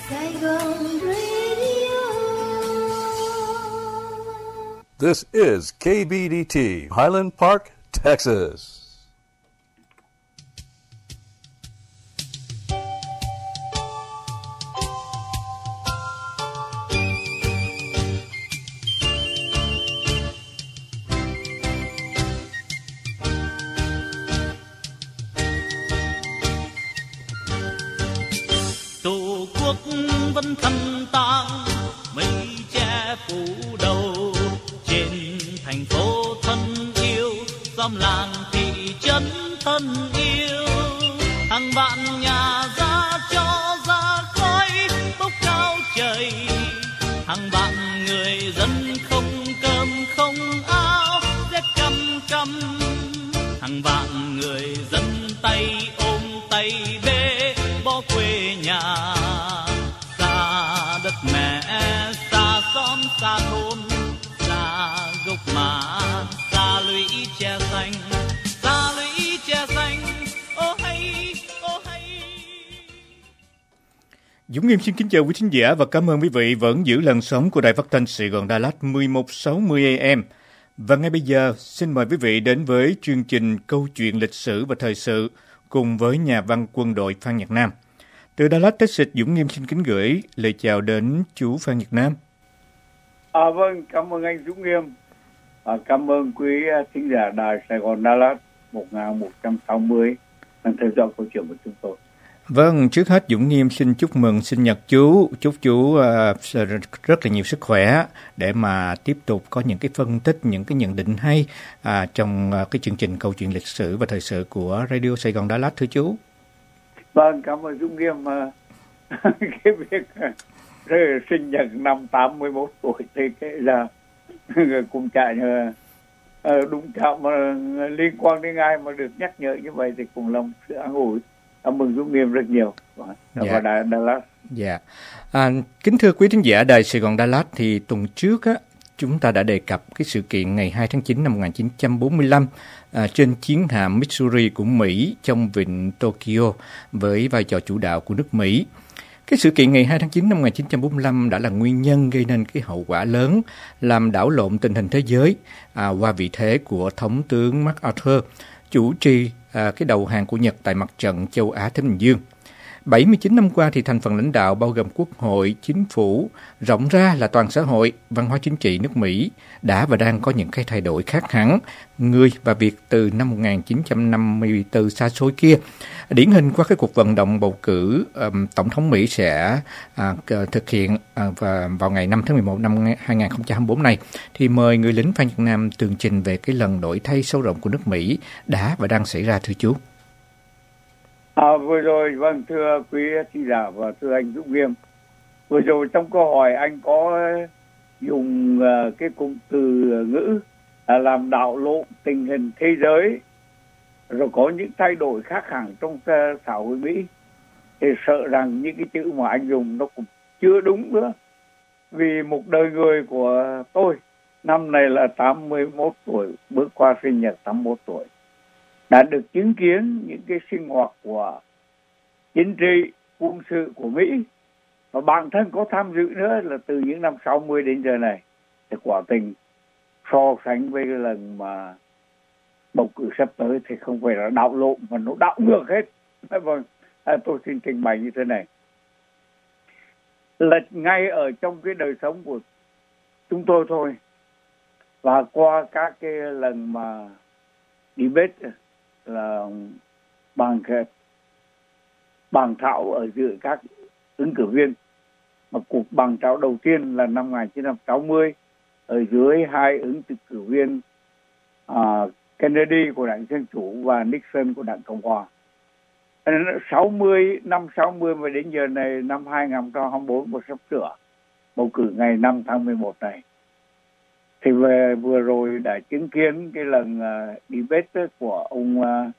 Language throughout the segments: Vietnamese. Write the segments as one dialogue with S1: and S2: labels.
S1: Saigon Radio.
S2: This is KBDT, Highland Park, Texas.
S3: Tổ quốc vẫn thăng tang, mây che phủ đầu, trên thành phố thân yêu, xóm làng thị trấn thân yêu, hàng vạn nhà ra cho ra khói bốc cao trời, hàng vạn người dân không cơm không áo, rét căm căm, hàng vạn người dân tay ôm tay bê bỏ quê nhà, xa đất mẹ, xa xóm xa thôn, xa gốc mã, xa lũy tre xanh, xa lũy tre xanh, ô hay, ô hay.
S4: Dũng Nghiêm xin kính chào quý thính giả và cảm ơn quý vị vẫn giữ làn sóng của Đài Phát thanh Sài Gòn Đà Lạt 1160 AM. Và ngay bây giờ, xin mời quý vị đến với chương trình Câu chuyện lịch sử và thời sự cùng với nhà văn quân đội Phan Nhật Nam. Từ Đà Lạt, Texas, Dũng Nghiêm xin kính gửi lời chào đến chú Phan Nhật Nam.
S5: Vâng, cảm ơn anh Dũng Nghiêm. Cảm ơn quý thính giả Đài Sài Gòn Đà Lạt 1160 đang theo dõi câu chuyện của chúng tôi.
S4: Vâng, trước hết Dũng Nghiêm xin chúc mừng sinh nhật chú, chúc chú rất là nhiều sức khỏe để mà tiếp tục có những cái phân tích, những cái nhận định hay trong cái chương trình Câu chuyện lịch sử và thời sự của Radio Sài Gòn Đà Lạt, thưa chú.
S5: Vâng, cảm ơn Dũng Nghiêm. Cái việc sinh nhật năm 81 tuổi thì cái là cũng chạy đúng chạm mà liên quan đến ai mà được nhắc nhở như vậy thì cũng là một sự an ủi. Cảm ơn Dũng Nghiêm rất nhiều. Và Đà Lạt.
S4: Dạ. Kính thưa quý thính giả Đài Sài Gòn Đà Lạt, thì tuần trước chúng ta đã đề cập cái sự kiện ngày 2 tháng 9 năm 1945 trên chiến hạm Missouri của Mỹ trong vịnh Tokyo với vai trò chủ đạo của nước Mỹ. Cái sự kiện ngày 2 tháng 9 năm 1945 đã là nguyên nhân gây nên cái hậu quả lớn, làm đảo lộn tình hình thế giới qua vị thế của Thống tướng MacArthur chủ trì cái đầu hàng của Nhật tại mặt trận châu Á Thái Bình Dương. 79 năm qua thì thành phần lãnh đạo bao gồm Quốc hội, Chính phủ, rộng ra là toàn xã hội, văn hóa chính trị nước Mỹ đã và đang có những cái thay đổi khác hẳn. Người và việc từ năm 1954 xa xôi kia, điển hình qua cái cuộc vận động bầu cử Tổng thống Mỹ sẽ thực hiện vào ngày 5 tháng 11 năm 2024 này, thì mời người lính Phan Nhật Nam tường trình về cái lần đổi thay sâu rộng của nước Mỹ đã và đang xảy ra, thưa chú.
S5: Vừa rồi, vâng, thưa quý thính giả và thưa anh Dũng Nghiêm, vừa rồi trong câu hỏi anh có dùng cái cụm từ ngữ làm đảo lộn tình hình thế giới, rồi có những thay đổi khác hẳn trong xã hội Mỹ, thì sợ rằng những cái chữ mà anh dùng nó cũng chưa đúng nữa. Vì một đời người của tôi năm này là 81 tuổi, bước qua sinh nhật 81 tuổi, đã được chứng kiến những cái sinh hoạt của chính trị, quân sự của Mỹ, và bản thân có tham dự nữa là từ những năm 60 đến giờ này. Thì quả tình so sánh với cái lần mà bầu cử sắp tới thì không phải là đảo lộn mà nó đảo ngược hết. Vâng, tôi xin trình bày như thế này. Là ngay ở trong cái đời sống của chúng tôi thôi, và qua các cái lần mà debate là bàn thảo ở giữa các ứng cử viên, mà cuộc bàn thảo đầu tiên là năm 1960 ở dưới hai ứng cử viên Kennedy của Đảng Dân Chủ và Nixon của Đảng Cộng Hòa. Năm 60 mà đến giờ này, năm 2024 một sắp sửa bầu cử ngày 5 tháng 11 này, thì vừa rồi đã chứng kiến cái lần debate của ông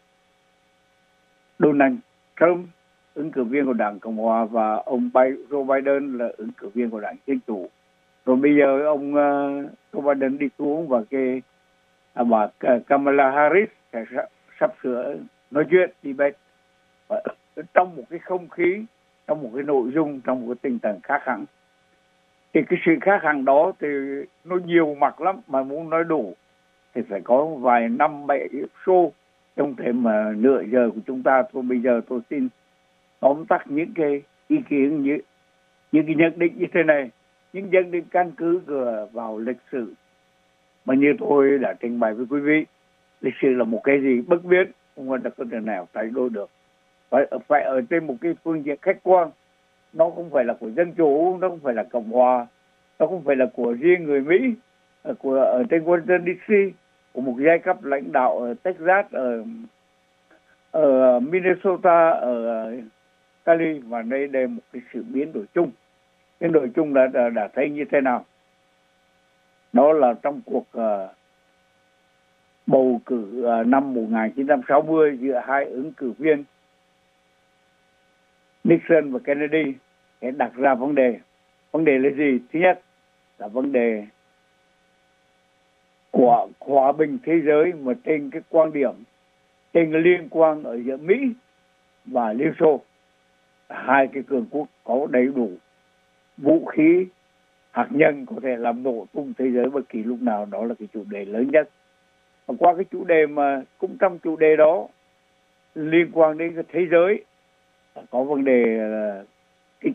S5: Donald Trump, ứng cử viên của Đảng Cộng Hòa, và ông Joe Biden là ứng cử viên của Đảng Dân Chủ. Rồi bây giờ ông Joe Biden đi xuống và cái bà Kamala Harris sẽ sắp sửa nói chuyện debate. Trong một cái không khí trong một cái nội dung, trong một cái tinh thần khác hẳn. Thì cái sự khác hẳn đó thì nó nhiều mặt lắm, mà muốn nói đủ thì phải có vài năm 7 show, trong thể mà nửa giờ của chúng ta. Thôi bây giờ tôi xin tóm tắt những cái ý kiến, những cái nhận định như thế này. Những nhận định căn cứ vào lịch sử mà như tôi đã trình bày với quý vị. Lịch sử là một cái gì bất biến, không có thể nào thay đổi được. Phải ở trên một cái phương diện khách quan. Nó không phải là của dân chủ, nó không phải là Cộng hòa, nó không phải là của riêng người Mỹ, ở trên Washington DC, của một giai cấp lãnh đạo ở Texas, ở Minnesota, ở Cali, và đây là một cái sự biến đổi chung. Biến đổi chung đã thấy như thế nào? Đó là trong cuộc bầu cử năm 1960 giữa hai ứng cử viên Nixon và Kennedy, để đặt ra vấn đề. Vấn đề là gì? Thứ nhất là vấn đề của hòa bình thế giới, mà trên cái quan điểm, trên cái liên quan ở giữa Mỹ và Liên Xô, hai cái cường quốc có đầy đủ vũ khí hạt nhân có thể làm nổ tung thế giới bất kỳ lúc nào. Đó là cái chủ đề lớn nhất. Và qua cái chủ đề mà cũng trong chủ đề đó liên quan đến cái thế giới, có vấn đề cái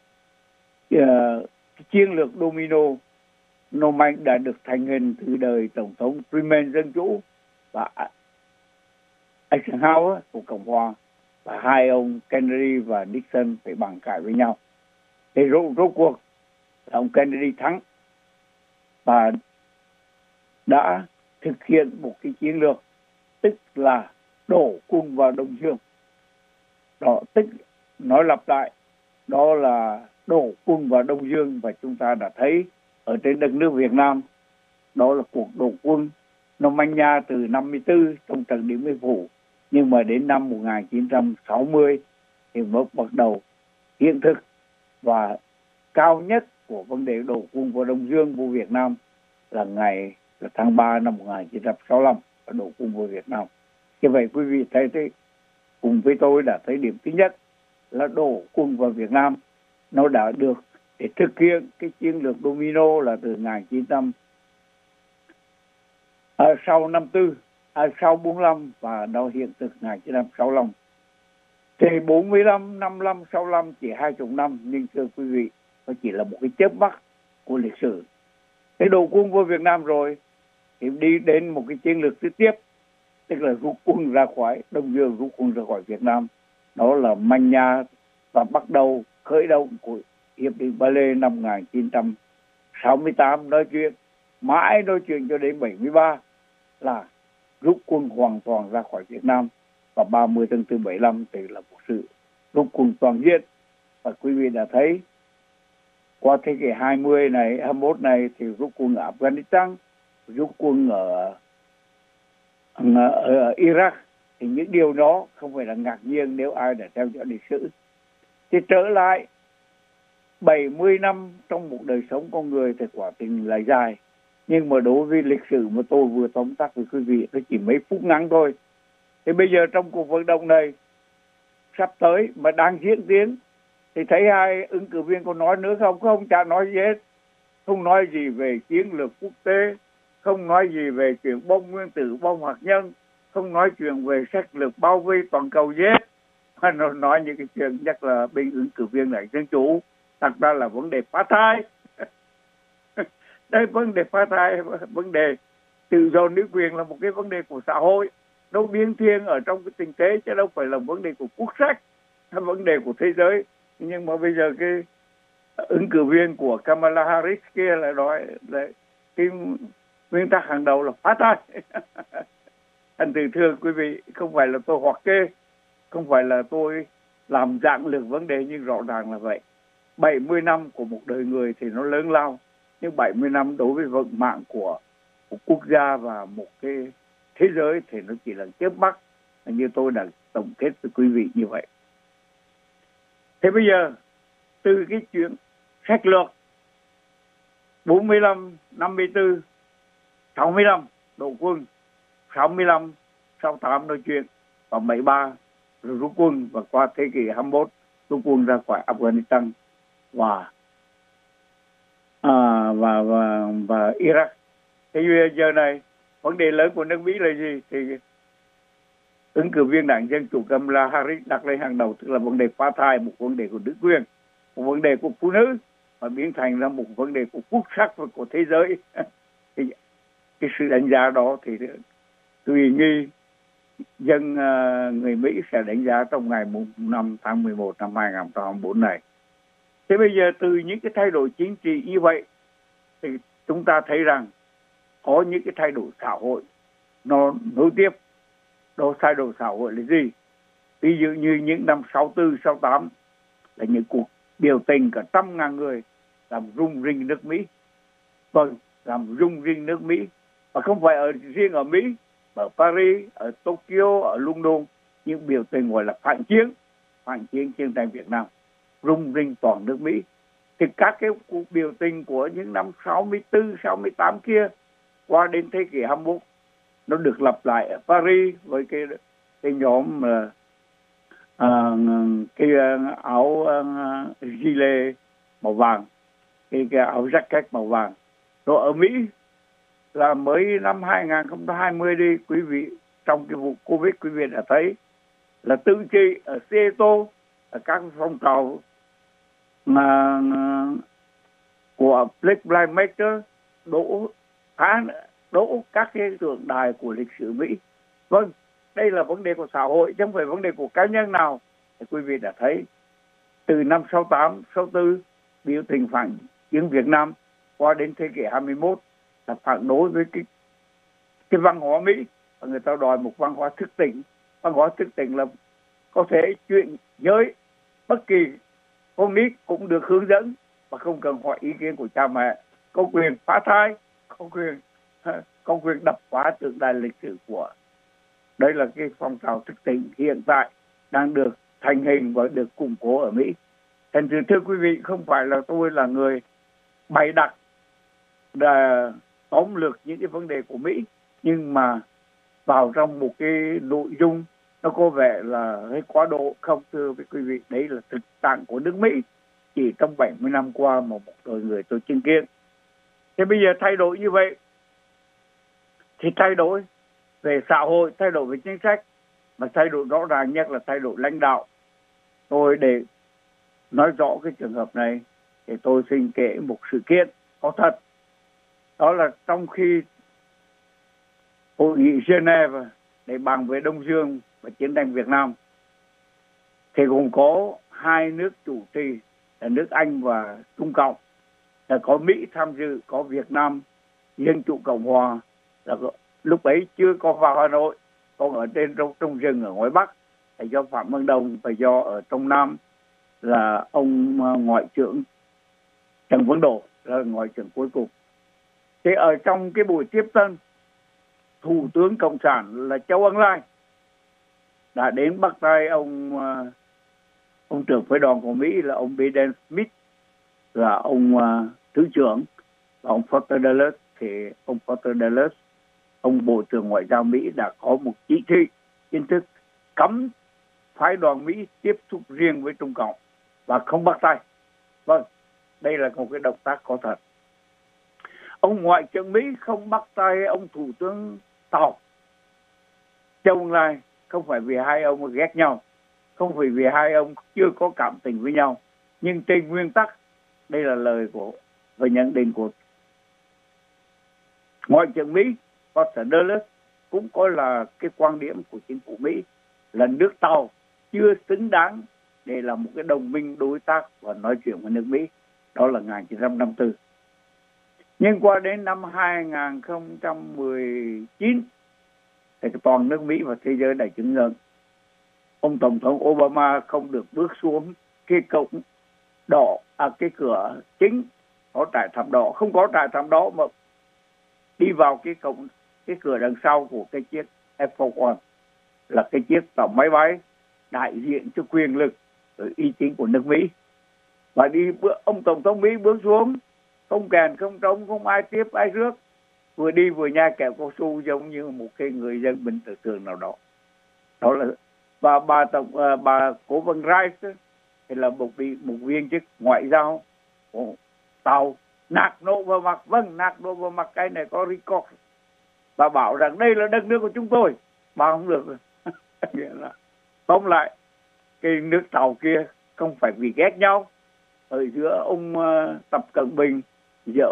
S5: chiến lược domino nô mạnh đã được thành hình từ đời Tổng thống Truman dân chủ và Eisenhower của Cộng hòa, và hai ông Kennedy và Nixon phải bằng cãi với nhau. Thì rốt cuộc ông Kennedy thắng và đã thực hiện một cái chiến lược, tức là đổ quân vào Đông Dương. Đó, tức nói lặp lại, đó là đổ quân vào Đông Dương. Và chúng ta đã thấy ở trên đất nước Việt Nam, đó là cuộc đổ quân nó manh nha từ 54 trong trận Điện Biên Phủ, nhưng mà đến năm 1960 thì mới bắt đầu hiện thực. Và cao nhất của vấn đề đổ quân vào Đông Dương của Việt Nam là tháng 3 năm 1965, và đổ quân vào Việt Nam. Như vậy quý vị thấy thế, cùng với tôi đã thấy điểm thứ nhất là đổ quân vào Việt Nam nó đã được để thực hiện cái chiến lược domino là từ 1900 sau 54, sau 45, và nó hiện thực 1965. Thì 45, 55, 65 chỉ 20 năm, nhưng thưa quý vị, nó chỉ là một cái chớp mắt của lịch sử. Cái đổ quân vào Việt Nam rồi thì đi đến một cái chiến lược tiếp, tức là rút quân ra khỏi Đông Dương, rút quân ra khỏi Việt Nam. Đó là manh nha và bắt đầu khởi động của Hiệp định Ba Lê năm 1968, nói chuyện cho đến 73 là rút quân hoàn toàn ra khỏi Việt Nam, và 30 tháng 4 75 thì là một sự rút quân toàn diện. Và quý vị đã thấy qua thế kỷ 20 này, 21 này thì rút quân ở Afghanistan, rút quân ở Iraq, thì những điều đó không phải là ngạc nhiên nếu ai đã theo dõi lịch sử. Thì trở lại 70 năm trong một đời sống con người thì quả tình là dài, nhưng mà đối với lịch sử mà tôi vừa tóm tắt với quý vị, nó chỉ mấy phút ngắn thôi. Thì bây giờ trong cuộc vận động này sắp tới mà đang diễn tiến, thì thấy hai ứng cử viên có nói nữa không? Không, chả nói gì hết. Không nói gì về chiến lược quốc tế, không nói gì về chuyện bom nguyên tử, bom hạt nhân, không nói chuyện về sách lược bao vây toàn cầu gì hết. Mà nó nói những cái chuyện chắc là bên ứng cử viên này dân chủ, thật ra là vấn đề phá thai. Đây, vấn đề phá thai, vấn đề tự do nữ quyền là một cái vấn đề của xã hội, nó biến thiên ở trong cái tình thế, chứ đâu phải là vấn đề của quốc sách hay vấn đề của thế giới. Nhưng mà bây giờ cái ứng cử viên của Kamala Harris kia lại nói là cái nguyên tắc hàng đầu là phá thai. Thành từ thưa quý vị, không phải là tôi hoặc kê, không phải là tôi làm dạng lược vấn đề, nhưng rõ ràng là vậy. 70 năm của một đời người thì nó lớn lao, nhưng 70 năm đối với vận mạng của một quốc gia và một cái thế giới thì nó chỉ là chớp mắt, như tôi đã tổng kết với quý vị như vậy. Thế bây giờ từ cái chuyện sách lược 45, 54, 65 đổ quân, 65, 68 nói chuyện, và 73 rồi rút quân, và qua thế kỷ 21 rút quân ra khỏi Afghanistan và Iraq. Thế giờ này vấn đề lớn của nước Mỹ là gì? Thì ứng cử viên đảng Dân Chủ Kamala Harris đặt lên hàng đầu, tức là vấn đề phá thai, một vấn đề của nữ quyền, một vấn đề của phụ nữ, và biến thành ra một vấn đề của quốc sắc và của thế giới. Thì cái sự đánh giá đó thì tùy nghi dân người Mỹ sẽ đánh giá trong ngày 5 tháng 11 năm 2024 này. Thế bây giờ từ những cái thay đổi chính trị như vậy thì chúng ta thấy rằng có những cái thay đổi xã hội nó nối tiếp. Đó, thay đổi xã hội là gì? Ví dụ như những năm 64, 68 là những cuộc biểu tình cả 100.000 người làm rung rinh nước Mỹ. Vâng, làm rung rinh nước Mỹ. Và không phải riêng ở Mỹ, ở Paris, ở Tokyo, ở London, những biểu tình gọi là phản chiến chiến tranh Việt Nam, rung rinh toàn nước Mỹ. Thì các cái cuộc biểu tình của những năm 64, 68 kia qua đến thế kỷ 21 nó được lặp lại ở Paris với cái nhóm cái áo gilet màu vàng, cái áo jacket màu vàng. Rồi ở Mỹ là mới năm 2020 đi quý vị, trong cái vụ Covid quý vị đã thấy là tự trị ở Seattle, ở các phong trào mà của Black Lives Matter đổ các cái tượng đài của lịch sử Mỹ. Vâng, đây là vấn đề của xã hội chứ không phải vấn đề của cá nhân nào. Thì quý vị đã thấy từ năm 68, 64 biểu tình phản chiến Việt Nam qua đến thế kỷ 21 là phản đối với cái văn hóa Mỹ, và người ta đòi một văn hóa thức tỉnh. Văn hóa thức tỉnh là có thể chuyện giới bất kỳ con nít cũng được hướng dẫn và không cần hỏi ý kiến của cha mẹ, có quyền phá thai, có quyền đập phá tượng đài lịch sử của. Đây là cái phong trào thức tỉnh hiện tại đang được thành hình và được củng cố ở Mỹ. Thành thưa quý vị, không phải là tôi là người bày đặt để tóm lược những cái vấn đề của Mỹ, nhưng mà vào trong một cái nội dung nó có vẻ là hơi quá độ. Không, thưa với quý vị, đấy là thực trạng của nước Mỹ chỉ trong 70 năm qua mà một đời người tôi chứng kiến. Thế bây giờ thay đổi như vậy thì thay đổi về xã hội, thay đổi về chính sách, mà thay đổi rõ ràng nhất là thay đổi lãnh đạo. Tôi để nói rõ cái trường hợp này thì tôi xin kể một sự kiện có thật. Đó là trong khi hội nghị Geneva để bàn về Đông Dương và chiến tranh Việt Nam thì cũng có hai nước chủ trì là nước Anh và Trung Cộng, là có Mỹ tham dự, có Việt Nam Dân Chủ Cộng Hòa là lúc ấy chưa có vào Hà Nội, còn ở trên trong rừng ở ngoài Bắc là do Phạm Văn Đồng, và do ở trong Nam là ông Ngoại trưởng Trần Văn Đỗ là Ngoại trưởng cuối cùng. Thì ở trong cái buổi tiếp tân, Thủ tướng Cộng sản là Châu Ân Lai đã đến bắt tay ông trưởng phái đoàn của Mỹ là ông Biden Smith, là ông thứ trưởng, và ông Porter Dulles. Thì ông Porter Dulles, ông Bộ trưởng Ngoại giao Mỹ đã có một chỉ thị chính thức cấm phái đoàn Mỹ tiếp xúc riêng với Trung Cộng và không bắt tay. Vâng, đây là một cái động tác có thật. Ông Ngoại trưởng Mỹ không bắt tay ông Thủ tướng Tàu Châu Ân Lai, không phải vì hai ông ghét nhau, không phải vì hai ông chưa có cảm tình với nhau, nhưng trên nguyên tắc, đây là lời của và nhận định của Ngoại trưởng Mỹ Porter Dulles, cũng có là cái quan điểm của chính phủ Mỹ là nước Tàu chưa xứng đáng để là một cái đồng minh đối tác và nói chuyện với nước Mỹ. Đó là 1954. Nhưng qua đến năm 2019 thì toàn nước Mỹ và thế giới đã chứng nhận ông Tổng thống Obama không được bước xuống cái cổng đỏ, cái cửa chính có trải thảm đỏ, không có trải thảm đỏ mà đi vào cái cửa đằng sau của cái chiếc Air Force One, là cái chiếc tàu máy bay đại diện cho quyền lực và uy tín của nước Mỹ. Và ông Tổng thống Mỹ bước xuống, không kèn, không trống, không ai tiếp, ai rước, vừa đi vừa nhai kẹo cao su giống như một cái người dân bình thường nào đó. Đó là và bà cố vấn Rice thì là một viên chức ngoại giao của tàu nạt nổ vào mặt. Vâng, nạt nổ vào mặt cái này có record và bảo rằng đây là đất nước của chúng tôi. Bà không được. Nghĩa là tóm lại cái nước tàu kia không phải vì ghét nhau ở giữa ông Tập Cận Bình, giữa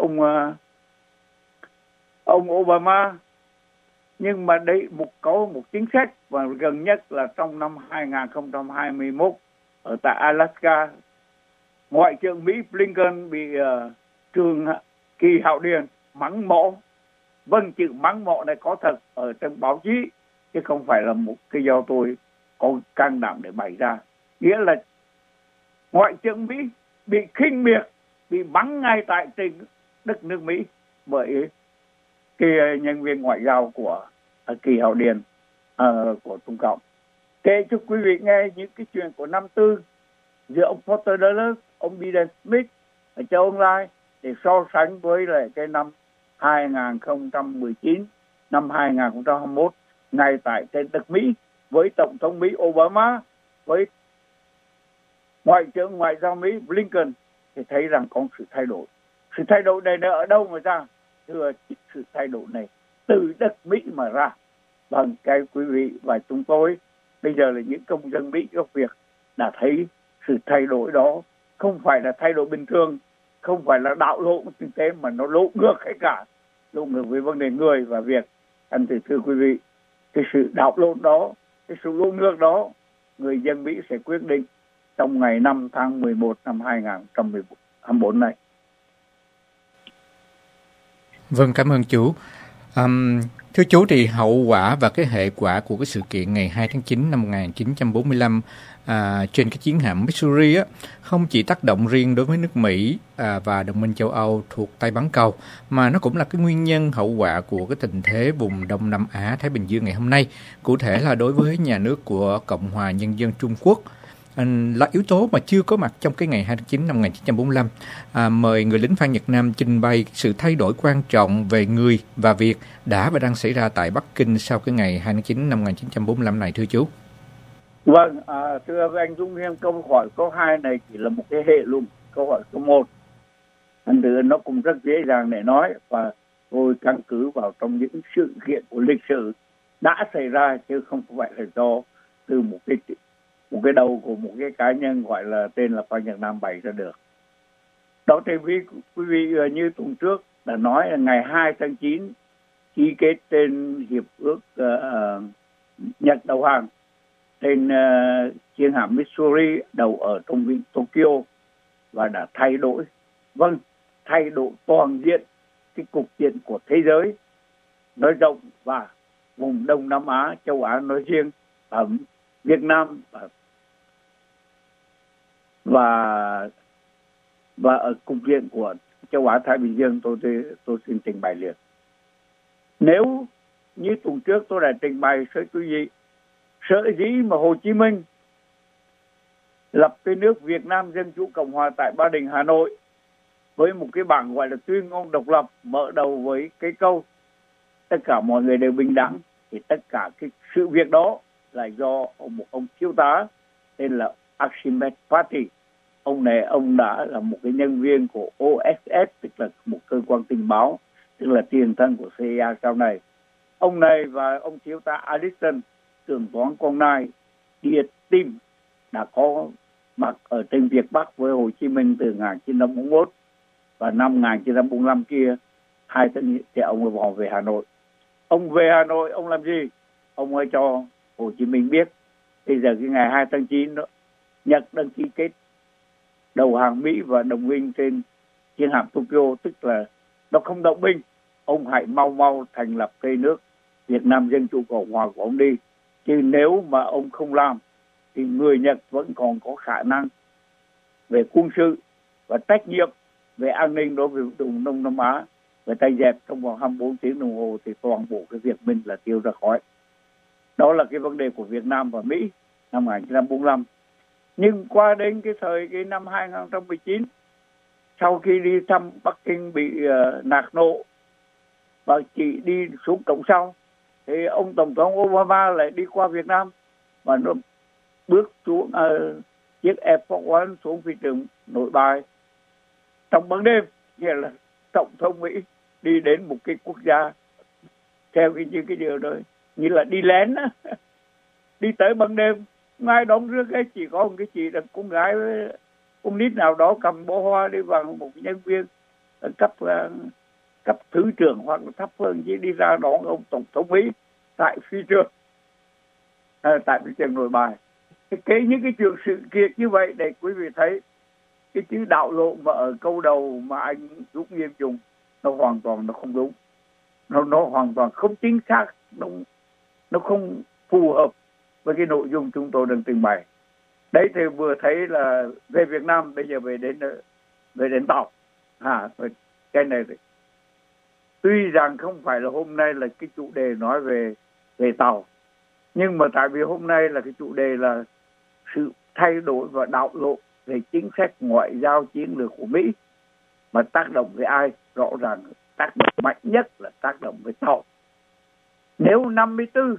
S5: ông Obama, nhưng mà đây có một chính sách và gần nhất là trong năm 2021 ở tại Alaska, Ngoại trưởng Mỹ Blinken bị Trường Kỳ Hạo Điền mắng mỏ. Vâng, chữ mắng mỏ này có thật ở trong báo chí chứ không phải là một cái do tôi có can đảm để bày ra. Nghĩa là Ngoại trưởng Mỹ bị khinh miệt, bị mắng ngay tại trên đất nước Mỹ bởi cái nhân viên ngoại giao của Kỳ Hạo Điền của Trung Cộng. Kể cho quý vị nghe những cái chuyện của năm tư giữa ông Porter Dulles, ông Biden Smith ở châu Âu Lai để so sánh với lại cái năm 2019, năm 2021 ngay tại trên đất Mỹ với Tổng thống Mỹ Obama, với Ngoại trưởng Ngoại giao Mỹ Blinken thì thấy rằng có sự thay đổi. Sự thay đổi này nó ở đâu mà ra? Thưa, sự thay đổi này từ đất Mỹ mà ra. Vâng, cái quý vị và chúng tôi bây giờ là những công dân Mỹ gốc Việt đã thấy sự thay đổi đó không phải là thay đổi bình thường, không phải là đạo lộn kinh tế mà nó lộn ngược hết cả, lộn ngược với vấn đề người và việc. Anh thưa quý vị, cái sự đạo lộn đó, cái sự lộn ngược đó, người dân Mỹ sẽ quyết định trong ngày 5 tháng 11 năm 2024 này.
S4: Vâng, cảm ơn chú. Thưa chú, thì hậu quả và cái hệ quả của cái sự kiện ngày 2 tháng 9 năm 1945 trên cái chiến hạm Missouri á, không chỉ tác động riêng đối với nước Mỹ và đồng minh châu Âu thuộc Tây Bán Cầu, mà nó cũng là cái nguyên nhân hậu quả của cái tình thế vùng Đông Nam Á Thái Bình Dương ngày hôm nay, cụ thể là đối với nhà nước của Cộng hòa Nhân dân Trung Quốc, là yếu tố mà chưa có mặt trong cái ngày 2 tháng 9 năm 1945. Mời người lính Phan Nhật Nam trình bày sự thay đổi quan trọng về người và việc đã và đang xảy ra tại Bắc Kinh sau cái ngày 2 tháng 9 năm 1945 này, thưa chú.
S5: Vâng, thưa anh Dũng Nghiêm, câu hỏi số 2 này chỉ là một cái hệ luận câu hỏi số 1. Thành thử nó cũng rất dễ dàng để nói và tôi căn cứ vào trong những sự kiện của lịch sử đã xảy ra chứ không phải là do từ một cái đầu của một cái cá nhân gọi là tên là Phan Nhật Nam bày ra được. Đó thì quý vị như tuần trước đã nói là ngày 2 tháng 9 ký kết trên hiệp ước Nhật đầu hàng trên chiến hạm Missouri đầu ở trong vịnh Tokyo và đã thay đổi, vâng, thay đổi toàn diện cái cục diện của thế giới nói rộng và vùng Đông Nam Á, châu Á nói riêng, ở Việt Nam và ở cục diện của châu Á Thái Bình Dương. Tôi xin trình bày liền. Nếu như tuần trước tôi đã trình bày với quý vị sở dĩ mà Hồ Chí Minh lập cái nước Việt Nam Dân Chủ Cộng Hòa tại Ba Đình, Hà Nội với một cái bảng gọi là tuyên ngôn độc lập, mở đầu với cái câu tất cả mọi người đều bình đẳng, thì tất cả cái sự việc đó là do một ông thiếu tá tên là Archibald Patty. Ông này ông đã là một cái nhân viên của OSS, tức là một cơ quan tình báo, tức là tiền thân của CIA sau này. Ông này và ông thiếu tá Allison, trưởng toán Quang Nai, Điệt Tim, đã có mặt ở trên Việt Bắc với Hồ Chí Minh từ 1941 và năm 1945 kia, hai thân thì ông vào về Hà Nội. Ông về Hà Nội, ông làm gì? Ông ấy cho Hồ Chí Minh biết bây giờ cái ngày 2 tháng 9 đó, Nhật đăng ký kết đầu hàng Mỹ và đồng minh trên chiến hạm Tokyo, tức là nó không động binh. Ông hãy mau thành lập cái nước Việt Nam Dân Chủ Cộng Hòa của ông đi. Chứ nếu mà ông không làm thì người Nhật vẫn còn có khả năng về quân sự và trách nhiệm về an ninh đối với vùng Đông Nam Á. Người ta dẹp trong vòng 24 tiếng đồng hồ thì toàn bộ cái Việt Minh là tiêu ra khỏi. Đó là cái vấn đề của Việt Nam và Mỹ năm 1945. Nhưng qua đến cái năm 2019, sau khi đi thăm Bắc Kinh bị nạt nộ và chỉ đi xuống cổng sau, thì ông Tổng thống Obama lại đi qua Việt Nam và nó bước xuống chiếc Air Force One xuống phi trường Nội Bài trong ban đêm, nghĩa là tổng thống Mỹ đi đến một cái quốc gia theo cái điều đó như là đi lén á, đi tới ban đêm, ngay đón rước ấy chỉ có một cái chị là con gái với con nít nào đó cầm bó hoa đi vào một nhân viên cấp thứ trưởng hoặc là thấp hơn chỉ đi ra đón ông tổng thống Mỹ tại phi trường Nội Bài. Những cái chuyện sự kiện như vậy để quý vị thấy cái chữ đạo lộ mà ở câu đầu mà anh Dũng Nghiêm dùng nó hoàn toàn nó không đúng, nó hoàn toàn không chính xác, nó không phù hợp với cái nội dung chúng tôi đang trình bày. Đấy thì vừa thấy là về Việt Nam, bây giờ về đến tàu. Cái này thì tuy rằng không phải là hôm nay là cái chủ đề nói về tàu, nhưng mà tại vì hôm nay là cái chủ đề là sự thay đổi và đạo lộ về chính sách ngoại giao chiến lược của Mỹ, mà tác động với ai? Rõ ràng tác động mạnh nhất là tác động với tàu. Nếu 54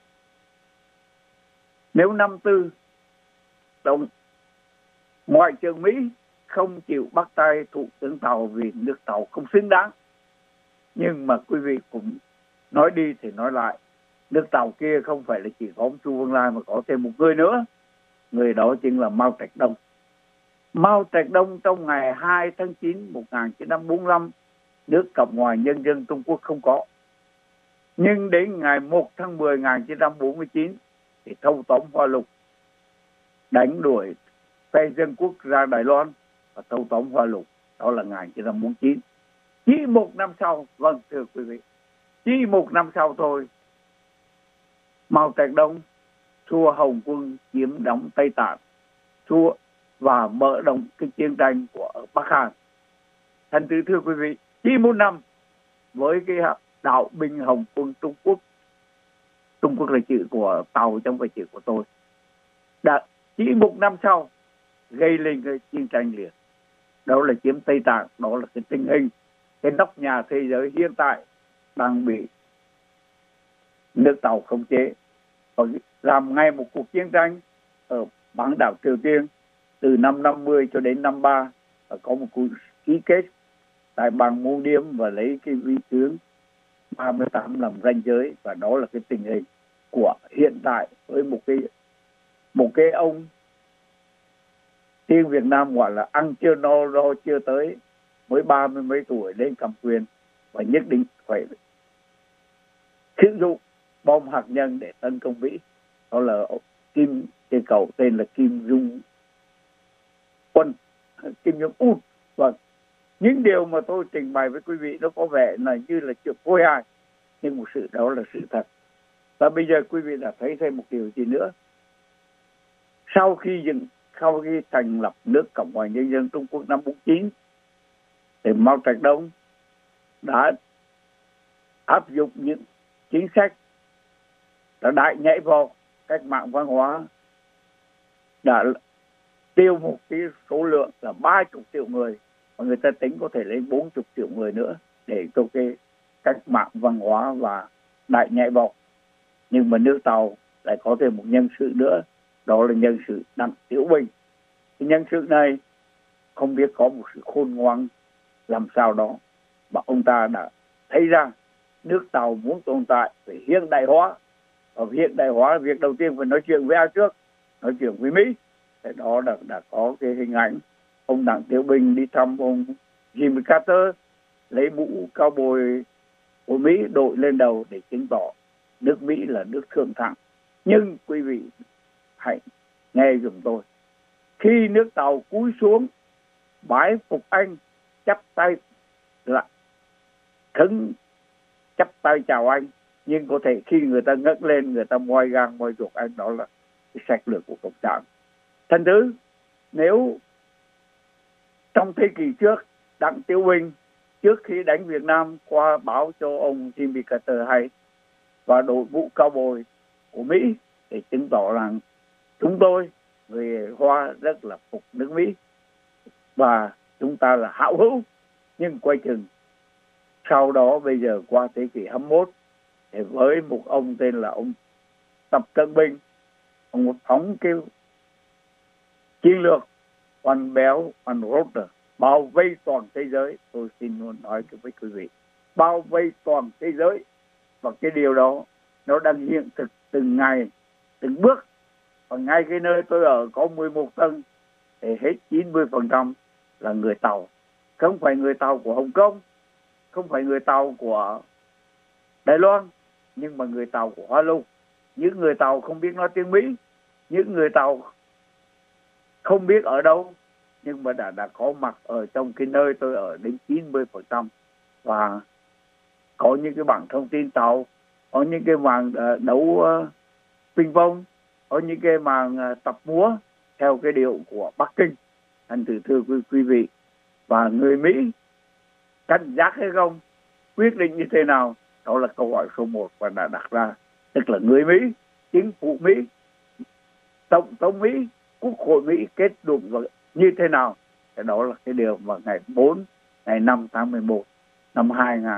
S5: Ngoại trưởng Mỹ không chịu bắt tay Thủ tướng Tàu vì nước Tàu không xứng đáng. Nhưng mà quý vị cũng nói đi thì nói lại, nước Tàu kia không phải là chỉ có ông Chu Văn Lai mà có thêm một người nữa. Người đó chính là Mao Trạch Đông. Mao Trạch Đông trong ngày 2 tháng 9 1945, nước Cộng hòa Nhân dân Trung Quốc không có. Nhưng đến ngày 1 tháng 10 1949 thì thâu tóm Hoa Lục, đánh đuổi phe dân quốc ra Đài Loan và thâu tóm Hoa Lục. Đó là ngày 1949. Chỉ một năm sau, vâng thưa quý vị, chỉ một năm sau thôi, Mao Trạch Đông thua Hồng Quân chiếm đóng Tây Tạng, thua và mở rộng cái chiến tranh của Bắc Hàn. Thành thử thưa quý vị, chỉ một năm với cái đạo binh Hồng Quân Trung Quốc là chữ của Tàu chứ không phải chữ của tôi, đã chỉ một năm sau gây lên cái chiến tranh liền. Đó là chiếm Tây Tạng. Đó là cái tình hình, cái nóc nhà thế giới hiện tại đang bị nước Tàu khống chế và làm ngay một cuộc chiến tranh ở bán đảo Triều Tiên từ năm 50 cho đến năm 3, và có một cuộc ký kết tại Bằng Môn Điếm và lấy cái vị tướng 38 làm ranh giới. Và đó là cái tình hình của hiện tại với một cái ông tiếng Việt Nam gọi là ăn chưa no do chưa tới, mới 30 mấy tuổi lên cầm quyền và nhất định phải sử dụng bom hạt nhân để tấn công Mỹ. Đó là cái cậu tên là Kim Jong-un. Và những điều mà tôi trình bày với quý vị nó có vẻ là như là chuyện khôi hài, nhưng một sự đó là sự thật. Và bây giờ quý vị đã thấy thêm một điều gì nữa. Sau khi thành lập nước Cộng hòa Nhân dân Trung Quốc năm 49, thì Mao Trạch Đông đã áp dụng những chính sách đã đại nhảy vào cách mạng văn hóa, đã tiêu một cái số lượng là 30 triệu người, và người ta tính có thể lên 40 triệu người nữa để cho cái cách mạng văn hóa và đại nhảy vào. Nhưng mà nước Tàu lại có thêm một nhân sự nữa, đó là nhân sự Đặng Tiểu Bình. Cái nhân sự này không biết có một sự khôn ngoan làm sao đó, mà ông ta đã thấy rằng nước Tàu muốn tồn tại phải hiện đại hóa. Và hiện đại hóa, việc đầu tiên phải nói chuyện với ai trước? Nói chuyện với Mỹ. Thế đó đã có cái hình ảnh ông Đặng Tiểu Bình đi thăm ông Jimmy Carter, lấy mũ cao bồi của Mỹ đội lên đầu để chứng tỏ nước Mỹ là nước thượng thặng. Nhưng quý vị hãy nghe giùm tôi. Khi nước Tàu cúi xuống bái phục anh, chắp tay lại chắp tay chào anh, nhưng có thể khi người ta ngẩng lên, người ta moi gang moi ruột anh. Đó là cái sách lược của Cộng sản. Thành thứ, nếu trong thế kỷ trước, Đặng Tiểu Bình trước khi đánh Việt Nam qua báo cho ông Jimmy Carter hay và đội vũ cao bồi của Mỹ để chứng tỏ rằng chúng tôi người Hoa rất là phục nước Mỹ và chúng ta là hảo hữu. Nhưng quay chừng sau đó bây giờ qua thế kỷ 21 thì với một ông tên là ông Tập Cận Bình, ông một phóng chiến lược One Belt One Road bảo vệ toàn thế giới. Tôi xin muốn nói với quý vị, bảo vệ toàn thế giới, và cái điều đó nó đang hiện thực từng ngày, từng bước. Và ngay cái nơi tôi ở có 11 tầng thì hết 90% là người Tàu. Không phải người Tàu của Hồng Kông, không phải người Tàu của Đài Loan, nhưng mà người Tàu của Hoa Lục. Những người Tàu không biết nói tiếng Mỹ, những người Tàu không biết ở đâu, nhưng mà đã có mặt ở trong cái nơi tôi ở đến 90%. Và có những cái bảng thông tin Tàu, có những cái màn đấu ping pong, có những cái màn tập múa theo cái điệu của Bắc Kinh. Thành thưa quý vị, và người Mỹ cảnh giác hay không, quyết định như thế nào, đó là câu hỏi số 1 và đã đặt ra. Tức là người Mỹ, chính phủ Mỹ, tổng thống Mỹ, quốc hội Mỹ kết luận như thế nào. Cái đó là cái điều mà ngày 5 tháng 11 năm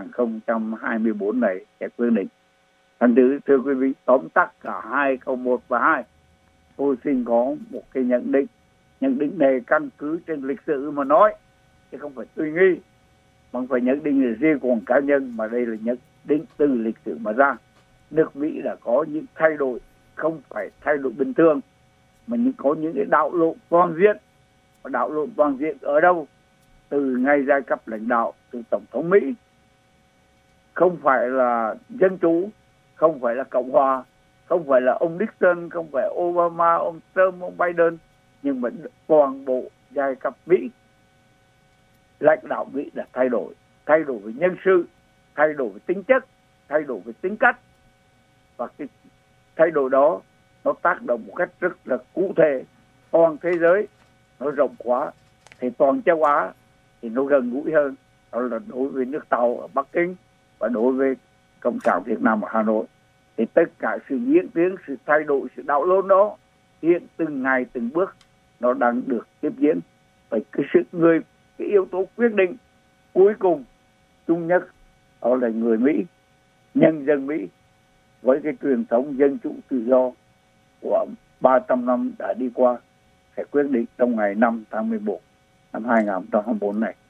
S5: 2024 này sẽ quyết định. Thành thưa quý vị, tóm tắt cả hai câu 1 và 2, tôi xin có một cái nhận định. Nhận định này căn cứ trên lịch sử mà nói, chứ không phải tùy nghi, mà không phải nhận định là riêng của cá nhân, mà đây là nhận định từ lịch sử mà ra. Nước Mỹ đã có những thay đổi, không phải thay đổi bình thường, mà có những cái đảo lộn toàn diện. Và đảo lộn toàn diện ở đâu? Từ ngay giai cấp lãnh đạo, từ tổng thống Mỹ, không phải là dân chủ, không phải là Cộng hòa, không phải là ông Nixon, không phải Obama, ông Trump, ông Biden, nhưng mà toàn bộ giai cấp Mỹ, lãnh đạo Mỹ đã thay đổi về nhân sự, thay đổi về tính chất, thay đổi về tính cách. Và cái thay đổi đó nó tác động một cách rất là cụ thể. Toàn thế giới nó rộng quá, thì toàn châu Á thì nó gần gũi hơn. Đó là đối với nước Tàu ở Bắc Kinh và đối với Cộng sản Việt Nam ở Hà Nội. Thì tất cả sự diễn tiến, sự thay đổi, sự đảo lộn đó hiện từng ngày từng bước nó đang được tiếp diễn. Và cái yếu tố quyết định cuối cùng chung nhất đó là người Mỹ, nhân dân Mỹ, với cái truyền thống dân chủ tự do của 300 năm đã đi qua, sẽ quyết định trong ngày 5 tháng 11 năm 2024 này.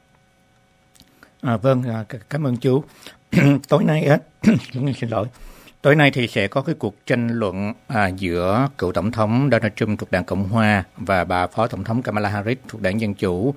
S4: Vâng, cảm ơn chú. Tối nay xin lỗi. Tối nay thì sẽ có cái cuộc tranh luận giữa cựu tổng thống Donald Trump thuộc đảng Cộng hòa và bà phó tổng thống Kamala Harris thuộc đảng Dân chủ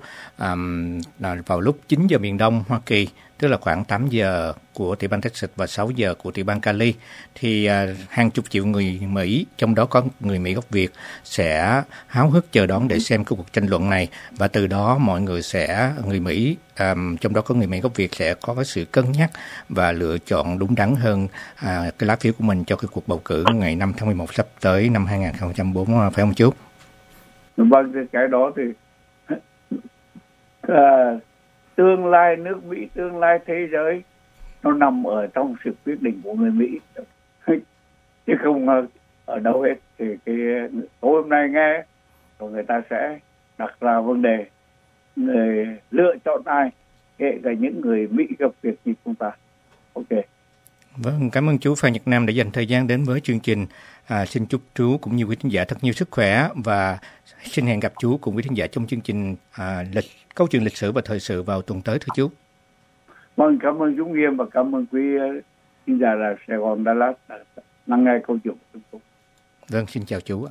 S4: vào lúc 9 giờ miền Đông Hoa Kỳ, tức là khoảng 8 giờ của tiểu bang Texas và 6 giờ của tiểu bang Cali. Thì hàng chục triệu người Mỹ, trong đó có người Mỹ gốc Việt, sẽ háo hức chờ đón để xem cái cuộc tranh luận này. Và từ đó mọi người người Mỹ, trong đó có người Mỹ gốc Việt, sẽ có cái sự cân nhắc và lựa chọn đúng đắn hơn cái lá phiếu của mình cho cái cuộc bầu cử ngày 5 tháng 11 sắp tới năm 2024, phải không chú?
S5: Vâng, cái đó thì tương lai nước Mỹ, tương lai thế giới nó nằm ở trong sự quyết định của người Mỹ chứ không ở đâu hết. Thì cái tối hôm nay nghe rồi người ta sẽ đặt ra vấn đề người lựa chọn ai, kể cả những người Mỹ gặp việc như chúng ta. Ok.
S4: Vâng, cảm ơn chú Phan Nhật Nam đã dành thời gian đến với chương trình. Xin chúc chú cũng như quý thính giả thật nhiều sức khỏe, và xin hẹn gặp chú cùng quý thính giả trong chương trình câu chuyện lịch sử và thời sự vào tuần tới, thưa chú.
S5: Vâng, cảm ơn Dũng Nghiêm và cảm ơn quý thính giả là Sài Gòn Dallas lắng nghe câu chuyện của chúng tôi.
S4: Vâng, xin chào chú ạ.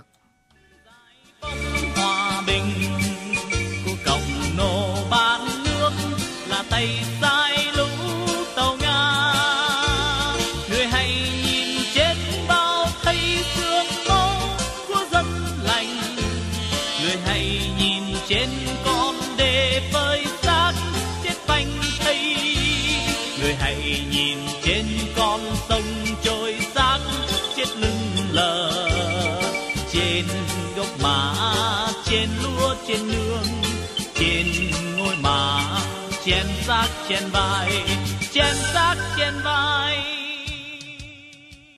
S3: Hòa bình của cộng nô bán nước là tay sai lũ tàu Nga. Người hãy nhìn trên bao thấy xương máu của dân lành. Người hãy nhìn trên con đê phơi xác chết phanh thây. Người hãy nhìn trên con sông trôi xác chết lưng lờ. Trên gốc mã, trên lúa, trên nương, trên ngôi mã, chén xác trên vai, chén xác trên vai.